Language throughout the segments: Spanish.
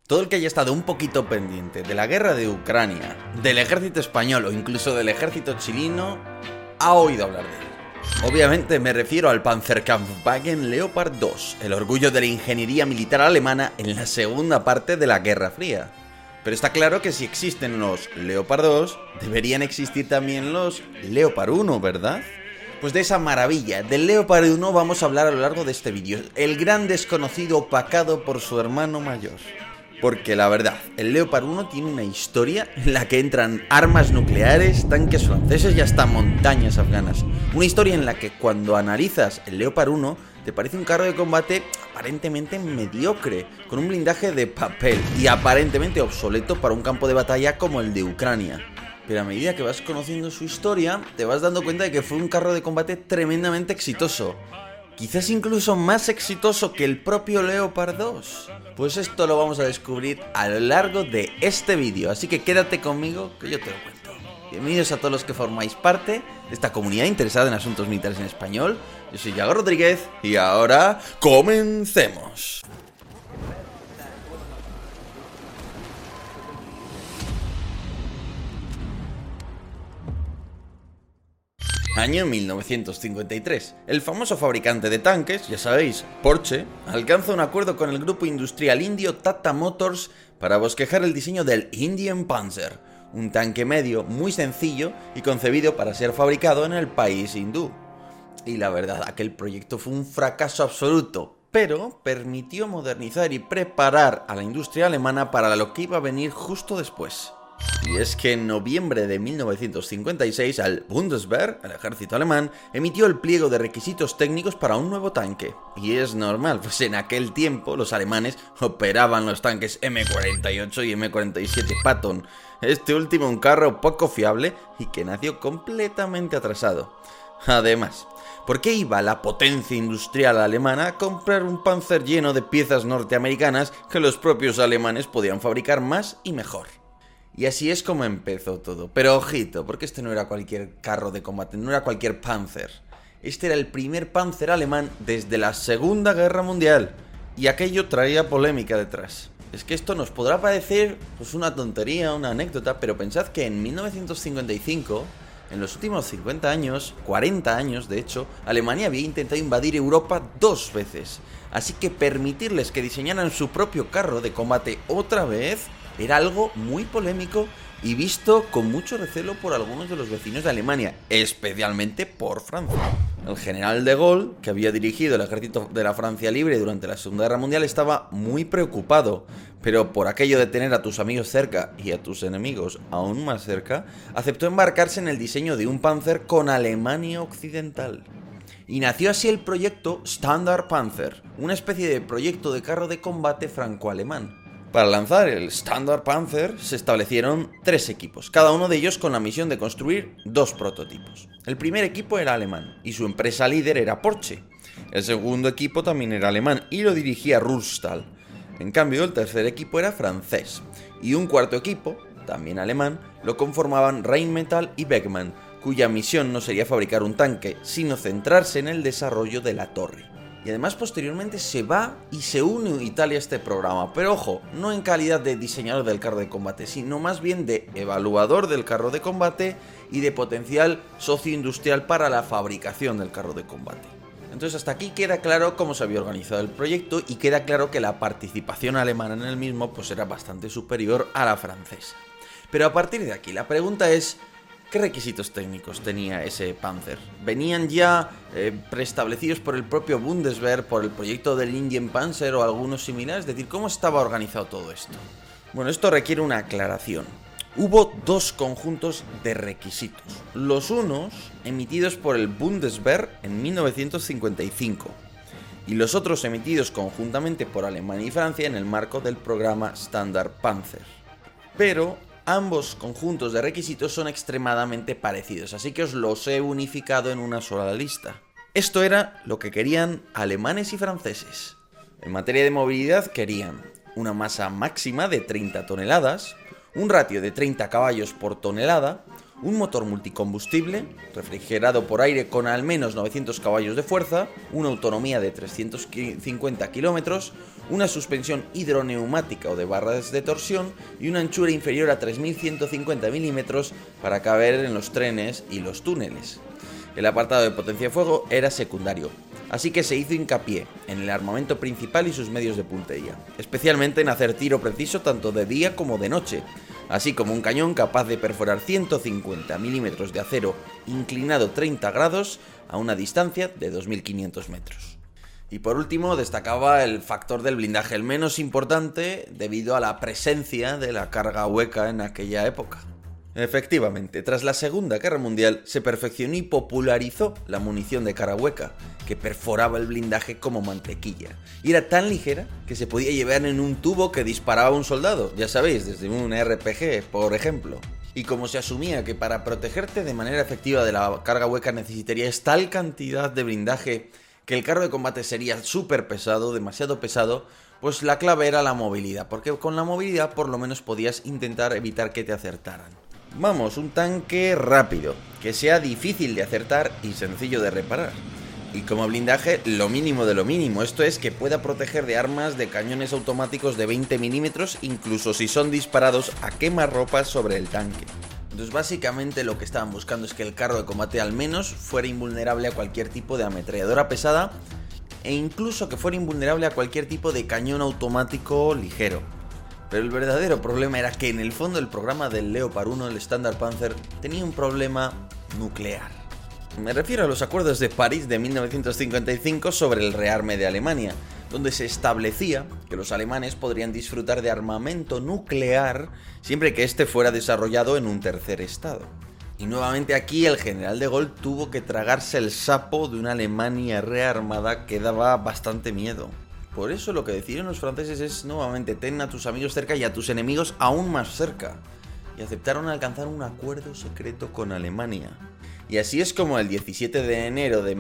Todo el que haya estado un poquito pendiente de la guerra de Ucrania, del ejército español o incluso del ejército chileno, ha oído hablar de él. Obviamente me refiero al Panzerkampfwagen Leopard 2, el orgullo de la ingeniería militar alemana en la segunda parte de la Guerra Fría. Pero está claro que si existen los Leopard 2, deberían existir también los Leopard 1, ¿verdad? Pues de esa maravilla, del Leopard 1 vamos a hablar a lo largo de este vídeo, el gran desconocido opacado por su hermano mayor. Porque la verdad, el Leopard 1 tiene una historia en la que entran armas nucleares, tanques franceses y hasta montañas afganas. Una historia en la que cuando analizas el Leopard 1 te parece un carro de combate aparentemente mediocre, con un blindaje de papel y aparentemente obsoleto para un campo de batalla como el de Ucrania. Pero a medida que vas conociendo su historia, te vas dando cuenta de que fue un carro de combate tremendamente exitoso. Quizás incluso más exitoso que el propio Leopard 2. Pues esto lo vamos a descubrir a lo largo de este vídeo, así que quédate conmigo que yo te lo cuento. Bienvenidos a todos los que formáis parte de esta comunidad interesada en asuntos militares en español. Yo soy Yago Rodríguez y ahora comencemos. Año 1953. El famoso fabricante de tanques, ya sabéis, Porsche, alcanza un acuerdo con el grupo industrial indio Tata Motors para bosquejar el diseño del Indian Panzer, un tanque medio muy sencillo y concebido para ser fabricado en el país hindú. Y la verdad, aquel proyecto fue un fracaso absoluto, pero permitió modernizar y preparar a la industria alemana para lo que iba a venir justo después. Y es que en noviembre de 1956 el Bundeswehr, el ejército alemán, emitió el pliego de requisitos técnicos para un nuevo tanque. Y es normal, pues en aquel tiempo los alemanes operaban los tanques M48 y M47 Patton, este último un carro poco fiable y que nació completamente atrasado. Además, ¿por qué iba la potencia industrial alemana a comprar un Panzer lleno de piezas norteamericanas que los propios alemanes podían fabricar más y mejor? Y así es como empezó todo. Pero ojito, porque este no era cualquier carro de combate, no era cualquier Panzer. Este era el primer Panzer alemán desde la Segunda Guerra Mundial. Y aquello traía polémica detrás. Es que esto nos podrá parecer pues una tontería, una anécdota, pero pensad que en 1955, en los últimos 50 años, 40 años de hecho, Alemania había intentado invadir Europa 2 veces. Así que permitirles que diseñaran su propio carro de combate otra vez era algo muy polémico y visto con mucho recelo por algunos de los vecinos de Alemania, especialmente por Francia. El general de Gaulle, que había dirigido el ejército de la Francia Libre durante la Segunda Guerra Mundial, estaba muy preocupado, pero por aquello de tener a tus amigos cerca y a tus enemigos aún más cerca, aceptó embarcarse en el diseño de un Panzer con Alemania Occidental. Y nació así el proyecto Standard Panzer, una especie de proyecto de carro de combate franco-alemán. Para lanzar el Standard Panzer se establecieron 3 equipos, cada uno de ellos con la misión de construir 2 prototipos. El primer equipo era alemán y su empresa líder era Porsche. El segundo equipo también era alemán y lo dirigía Rustal. En cambio, el tercer equipo era francés y un cuarto equipo, también alemán, lo conformaban Rheinmetall y Beckmann, cuya misión no sería fabricar un tanque, sino centrarse en el desarrollo de la torre. Y además posteriormente se va y se une Italia a este programa, pero ojo, no en calidad de diseñador del carro de combate, sino más bien de evaluador del carro de combate y de potencial socio industrial para la fabricación del carro de combate. Entonces hasta aquí queda claro cómo se había organizado el proyecto y queda claro que la participación alemana en el mismo pues era bastante superior a la francesa. Pero a partir de aquí la pregunta es: ¿qué requisitos técnicos tenía ese Panzer? ¿Venían ya preestablecidos por el propio Bundeswehr, por el proyecto del Indian Panzer o algunos similares? Es decir, ¿cómo estaba organizado todo esto? Bueno, esto requiere una aclaración. Hubo 2 conjuntos de requisitos. Los unos emitidos por el Bundeswehr en 1955 y los otros emitidos conjuntamente por Alemania y Francia en el marco del programa Standard Panzer. Pero ambos conjuntos de requisitos son extremadamente parecidos, así que os los he unificado en una sola lista. Esto era lo que querían alemanes y franceses. En materia de movilidad querían una masa máxima de 30 toneladas, un ratio de 30 caballos por tonelada, un motor multicombustible, refrigerado por aire con al menos 900 caballos de fuerza, una autonomía de 350 kilómetros, una suspensión hidroneumática o de barras de torsión y una anchura inferior a 3.150 milímetros para caber en los trenes y los túneles. El apartado de potencia de fuego era secundario, así que se hizo hincapié en el armamento principal y sus medios de puntería, especialmente en hacer tiro preciso tanto de día como de noche, así como un cañón capaz de perforar 150 milímetros de acero inclinado 30 grados a una distancia de 2.500 metros. Y por último destacaba el factor del blindaje, el menos importante debido a la presencia de la carga hueca en aquella época. Efectivamente, tras la Segunda Guerra Mundial se perfeccionó y popularizó la munición de cara hueca, que perforaba el blindaje como mantequilla, y era tan ligera que se podía llevar en un tubo que disparaba a un soldado, ya sabéis, desde un RPG, por ejemplo. Y como se asumía que para protegerte de manera efectiva de la carga hueca necesitarías tal cantidad de blindaje que el carro de combate sería súper pesado, demasiado pesado, pues la clave era la movilidad, porque con la movilidad por lo menos podías intentar evitar que te acertaran. Vamos, un tanque rápido, que sea difícil de acertar y sencillo de reparar. Y como blindaje, lo mínimo de lo mínimo, esto es que pueda proteger de armas de cañones automáticos de 20 milímetros, incluso si son disparados a quemarropas sobre el tanque. Entonces básicamente lo que estaban buscando es que el carro de combate al menos fuera invulnerable a cualquier tipo de ametralladora pesada e incluso que fuera invulnerable a cualquier tipo de cañón automático ligero. Pero el verdadero problema era que en el fondo el programa del Leopard 1, el Standard Panzer, tenía un problema nuclear. Me refiero a los acuerdos de París de 1955 sobre el rearme de Alemania, donde se establecía que los alemanes podrían disfrutar de armamento nuclear siempre que éste fuera desarrollado en un tercer estado. Y nuevamente aquí el general de Gaulle tuvo que tragarse el sapo de una Alemania rearmada que daba bastante miedo. Por eso lo que decidieron los franceses es nuevamente ten a tus amigos cerca y a tus enemigos aún más cerca. Y aceptaron alcanzar un acuerdo secreto con Alemania. Y así es como el 17 de enero de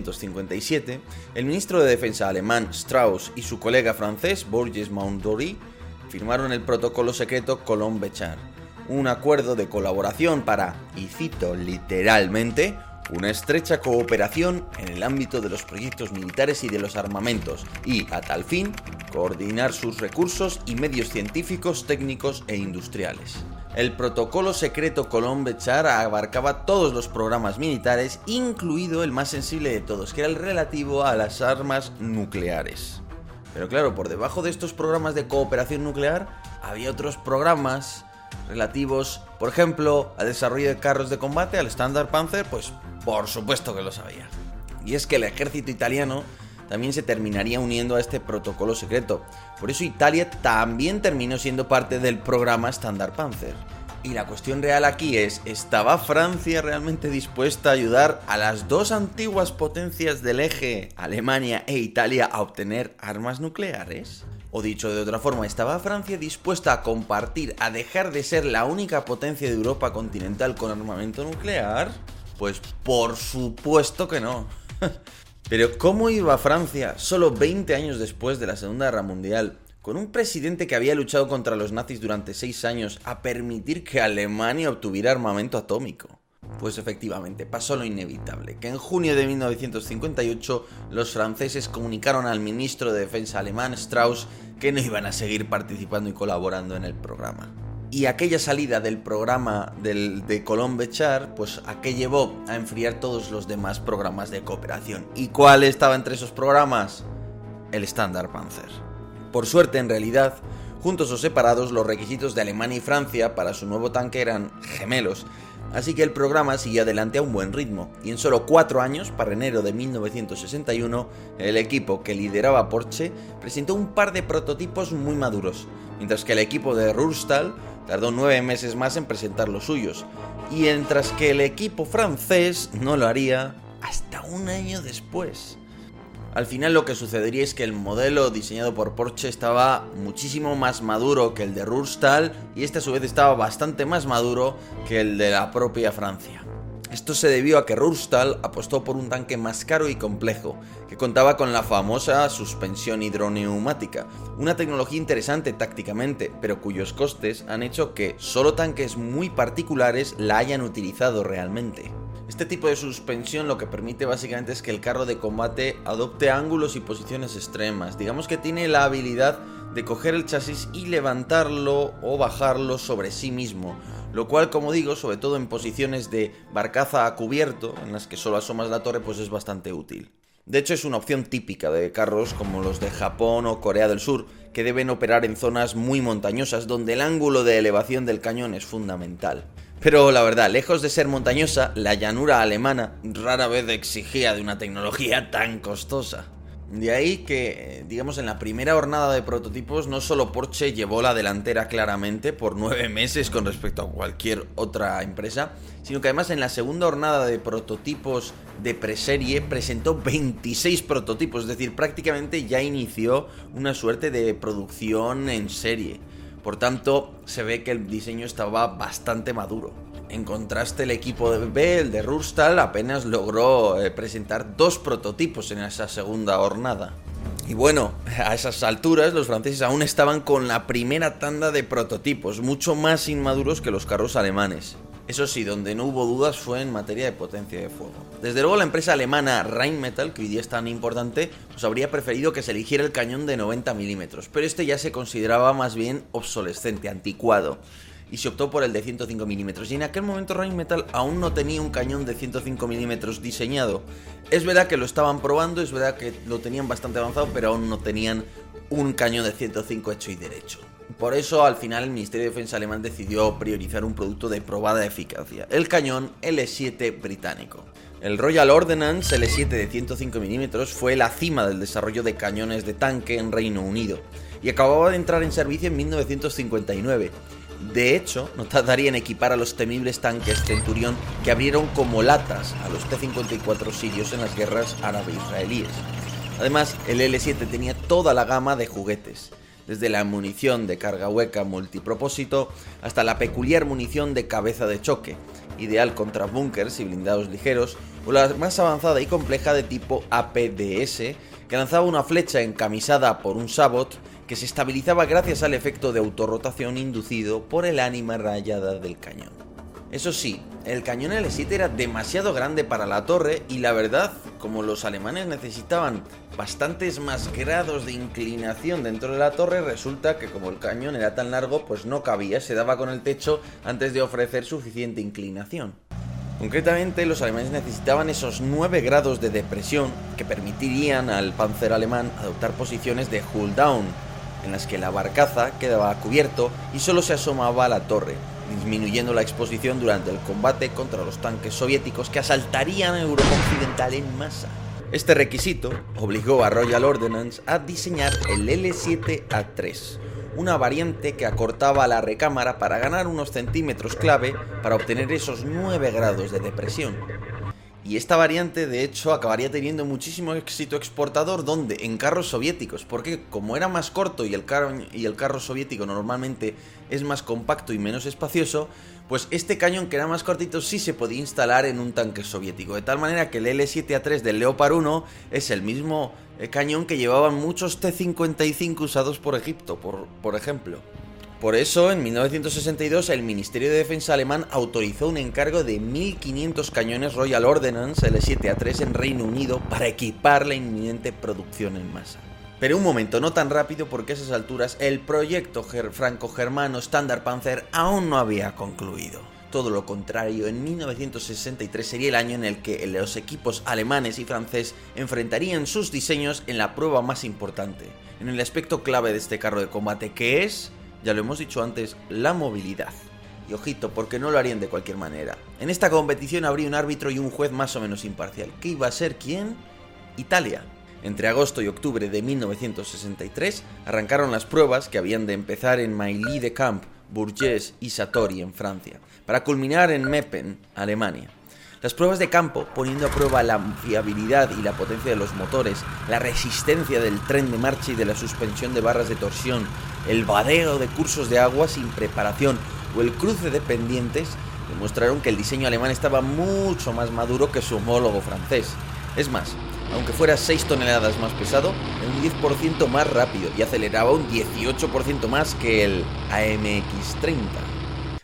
1957, el ministro de Defensa alemán Strauss y su colega francés Bourges Mondory firmaron el protocolo secreto Colomb-Béchar, un acuerdo de colaboración para, y cito literalmente, una estrecha cooperación en el ámbito de los proyectos militares y de los armamentos, y, a tal fin, coordinar sus recursos y medios científicos, técnicos e industriales. El protocolo secreto Colomb-Béchar abarcaba todos los programas militares, incluido el más sensible de todos, que era el relativo a las armas nucleares. Pero claro, por debajo de estos programas de cooperación nuclear, había otros programas relativos, por ejemplo, al desarrollo de carros de combate, al Standard Panzer, pues por supuesto que lo sabía. Y es que el ejército italiano también se terminaría uniendo a este protocolo secreto. Por eso Italia también terminó siendo parte del programa Standard Panzer. Y la cuestión real aquí es, ¿estaba Francia realmente dispuesta a ayudar a las dos antiguas potencias del eje, Alemania e Italia, a obtener armas nucleares? O dicho de otra forma, ¿estaba Francia dispuesta a compartir, a dejar de ser la única potencia de Europa continental con armamento nuclear? Pues por supuesto que no. Pero ¿cómo iba Francia, solo 20 años después de la Segunda Guerra Mundial, con un presidente que había luchado contra los nazis durante 6 años, a permitir que Alemania obtuviera armamento atómico? Pues efectivamente, pasó lo inevitable, que en junio de 1958 los franceses comunicaron al ministro de Defensa alemán, Strauss, que no iban a seguir participando y colaborando en el programa. Y aquella salida del programa de Colomb-Béchar, pues a qué llevó a enfriar todos los demás programas de cooperación. ¿Y cuál estaba entre esos programas? El Standard Panzer. Por suerte, en realidad, juntos o separados, los requisitos de Alemania y Francia para su nuevo tanque eran gemelos, así que el programa siguió adelante a un buen ritmo, y en solo 4 años, para enero de 1961, el equipo que lideraba Porsche presentó un par de prototipos muy maduros, mientras que el equipo de Rurstall tardó 9 meses más en presentar los suyos, y mientras que el equipo francés no lo haría hasta un año después. Al final lo que sucedería es que el modelo diseñado por Porsche estaba muchísimo más maduro que el de Rurstall, y este a su vez estaba bastante más maduro que el de la propia Francia. Esto se debió a que Rurstall apostó por un tanque más caro y complejo, que contaba con la famosa suspensión hidroneumática, una tecnología interesante tácticamente, pero cuyos costes han hecho que solo tanques muy particulares la hayan utilizado realmente. Este tipo de suspensión lo que permite básicamente es que el carro de combate adopte ángulos y posiciones extremas. Digamos que tiene la habilidad de coger el chasis y levantarlo o bajarlo sobre sí mismo, lo cual, como digo, sobre todo en posiciones de barcaza a cubierto, en las que solo asomas la torre, pues es bastante útil. De hecho, es una opción típica de carros como los de Japón o Corea del Sur, que deben operar en zonas muy montañosas donde el ángulo de elevación del cañón es fundamental. Pero la verdad, lejos de ser montañosa, la llanura alemana rara vez exigía de una tecnología tan costosa. De ahí que, digamos, en la primera hornada de prototipos no solo Porsche llevó la delantera claramente por 9 meses con respecto a cualquier otra empresa, sino que además en la segunda hornada de prototipos de preserie presentó 26 prototipos, es decir, prácticamente ya inició una suerte de producción en serie. Por tanto, se ve que el diseño estaba bastante maduro. En contraste, el equipo de BP, el de Rustal, apenas logró presentar 2 prototipos en esa segunda hornada. Y bueno, a esas alturas los franceses aún estaban con la primera tanda de prototipos, mucho más inmaduros que los carros alemanes. Eso sí, donde no hubo dudas fue en materia de potencia de fuego. Desde luego la empresa alemana Rheinmetall, que hoy día es tan importante, pues habría preferido que se eligiera el cañón de 90 milímetros, pero este ya se consideraba más bien obsolescente, anticuado, y se optó por el de 105 milímetros. Y en aquel momento Rheinmetall aún no tenía un cañón de 105 milímetros diseñado. Es verdad que lo estaban probando, es verdad que lo tenían bastante avanzado, pero aún no tenían un cañón de 105 hecho y derecho. Por eso, al final, el Ministerio de Defensa alemán decidió priorizar un producto de probada eficacia, el cañón L7 británico. El Royal Ordnance L7 de 105 mm fue la cima del desarrollo de cañones de tanque en Reino Unido y acababa de entrar en servicio en 1959. De hecho, no tardaría en equipar a los temibles tanques Centurión que abrieron como latas a los T-54 sirios en las guerras árabe-israelíes. Además, el L7 tenía toda la gama de juguetes, desde la munición de carga hueca multipropósito hasta la peculiar munición de cabeza de choque, ideal contra búnkers y blindados ligeros, o la más avanzada y compleja de tipo APDS, que lanzaba una flecha encamisada por un sabot que se estabilizaba gracias al efecto de autorrotación inducido por el ánima rayada del cañón. Eso sí, el cañón L7 era demasiado grande para la torre y la verdad, como los alemanes necesitaban bastantes más grados de inclinación dentro de la torre, resulta que como el cañón era tan largo, pues no cabía, se daba con el techo antes de ofrecer suficiente inclinación. Concretamente, los alemanes necesitaban esos 9 grados de depresión que permitirían al Panzer alemán adoptar posiciones de hull down, en las que la barcaza quedaba a cubierto y solo se asomaba a la torre, disminuyendo la exposición durante el combate contra los tanques soviéticos que asaltarían a Europa Occidental en masa. Este requisito obligó a Royal Ordnance a diseñar el L7A3, una variante que acortaba la recámara para ganar unos centímetros clave para obtener esos 9 grados de depresión. Y esta variante, de hecho, acabaría teniendo muchísimo éxito exportador, donde en carros soviéticos, porque como era más corto y el carro soviético normalmente es más compacto y menos espacioso, pues este cañón que era más cortito sí se podía instalar en un tanque soviético, de tal manera que el L7A3 del Leopard 1 es el mismo cañón que llevaban muchos T-55 usados por Egipto, por ejemplo. Por eso, en 1962, el Ministerio de Defensa alemán autorizó un encargo de 1.500 cañones Royal Ordnance L7A3 en Reino Unido para equipar la inminente producción en masa. Pero un momento, no tan rápido, porque a esas alturas el proyecto franco-germano Standard Panzer aún no había concluido. Todo lo contrario, en 1963 sería el año en el que los equipos alemanes y francés enfrentarían sus diseños en la prueba más importante, en el aspecto clave de este carro de combate, que es, ya lo hemos dicho antes, la movilidad. Y ojito, porque no lo harían de cualquier manera. En esta competición habría un árbitro y un juez más o menos imparcial. ¿Qué iba a ser quién? Italia. Entre agosto y octubre de 1963 arrancaron las pruebas que habían de empezar en Mailly-de-Camp, Bourges y Satori en Francia, para culminar en Meppen, Alemania. Las pruebas de campo, poniendo a prueba la fiabilidad y la potencia de los motores, la resistencia del tren de marcha y de la suspensión de barras de torsión, el vadeo de cursos de agua sin preparación o el cruce de pendientes, demostraron que el diseño alemán estaba mucho más maduro que su homólogo francés. Es más, aunque fuera 6 toneladas más pesado, era un 10% más rápido y aceleraba un 18% más que el AMX-30.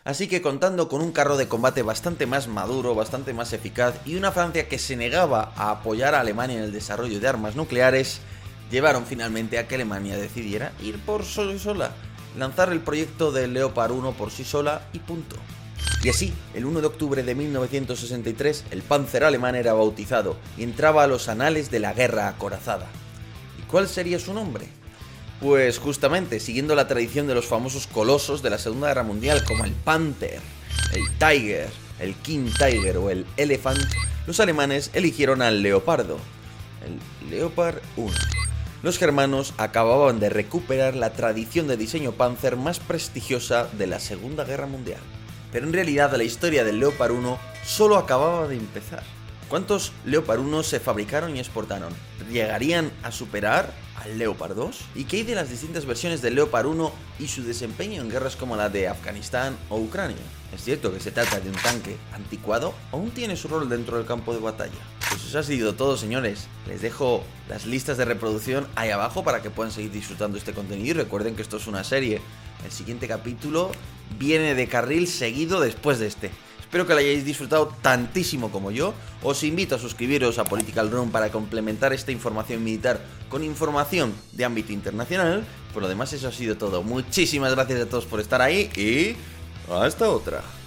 Así que contando con un carro de combate bastante más maduro, bastante más eficaz y una Francia que se negaba a apoyar a Alemania en el desarrollo de armas nucleares, llevaron finalmente a que Alemania decidiera ir por sola, lanzar el proyecto del Leopard 1 por sí sola y punto. Y así, el 1 de octubre de 1963, el Panzer alemán era bautizado y entraba a los anales de la guerra acorazada. ¿Y cuál sería su nombre? Pues justamente, siguiendo la tradición de los famosos colosos de la Segunda Guerra Mundial como el Panther, el Tiger, el King Tiger o el Elephant, los alemanes eligieron al Leopardo, el Leopard 1. Los germanos acababan de recuperar la tradición de diseño Panzer más prestigiosa de la Segunda Guerra Mundial. Pero en realidad la historia del Leopard 1 solo acababa de empezar. ¿Cuántos Leopard 1 se fabricaron y exportaron? ¿Llegarían a superar al Leopard 2? ¿Y qué hay de las distintas versiones del Leopard 1 y su desempeño en guerras como la de Afganistán o Ucrania? ¿Es cierto que se trata de un tanque anticuado o aún tiene su rol dentro del campo de batalla? Pues eso ha sido todo, señores. Les dejo las listas de reproducción ahí abajo para que puedan seguir disfrutando este contenido y recuerden que esto es una serie. El siguiente capítulo viene de carril seguido después de este. Espero que lo hayáis disfrutado tantísimo como yo. Os invito a suscribiros a Political Room para complementar esta información militar con información de ámbito internacional. Por lo demás, eso ha sido todo. Muchísimas gracias a todos por estar ahí y hasta otra.